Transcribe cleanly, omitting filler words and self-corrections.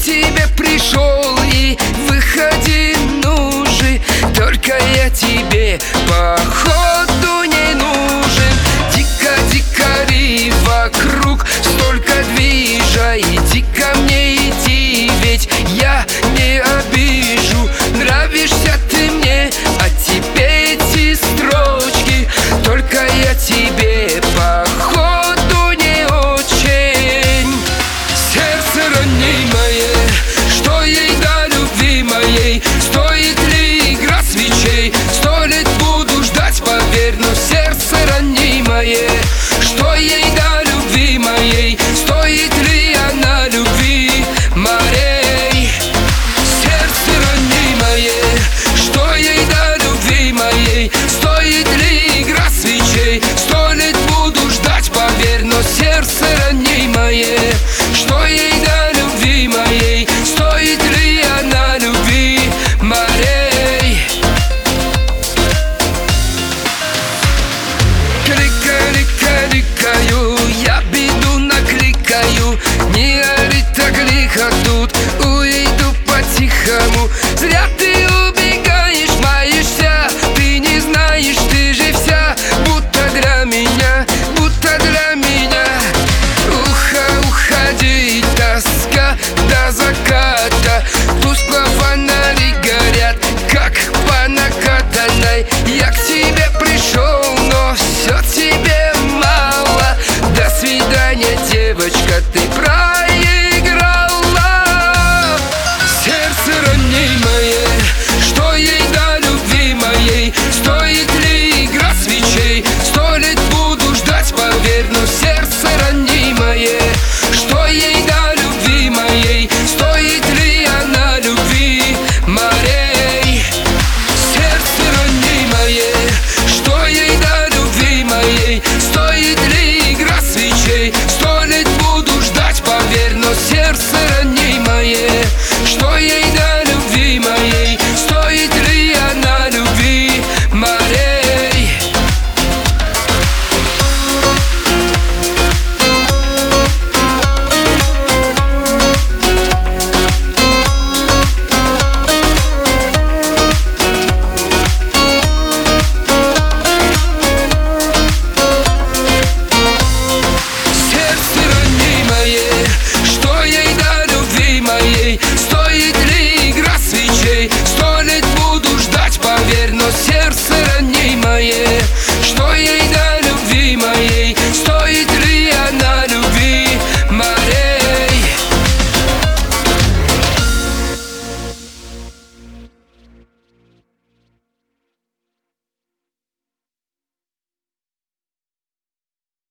тебе пришел и выходи, ну же. Только я тебе походу не нужен. Дико-дикари вокруг, столько движа. Иди ко мне, иди, ведь я не обижу. Нравишься ты мне, а тебе эти строчки. Только я тебе походу не очень. Сердце раней мое, что ей до любви моей? Стоит ли игра свечей? 100 лет буду ждать, поверь, но сердце раней мое, что ей до любви моей? Стоит ли она любви морей? Сердце раней мое, что ей до любви моей? Стоит ли игра свечей? 100 лет буду ждать, поверь, но сердце раней мое, что ей до любви моей? Стоит ли она любви морей? Кликаю, я беду накликаю. Не ори так лихо тут.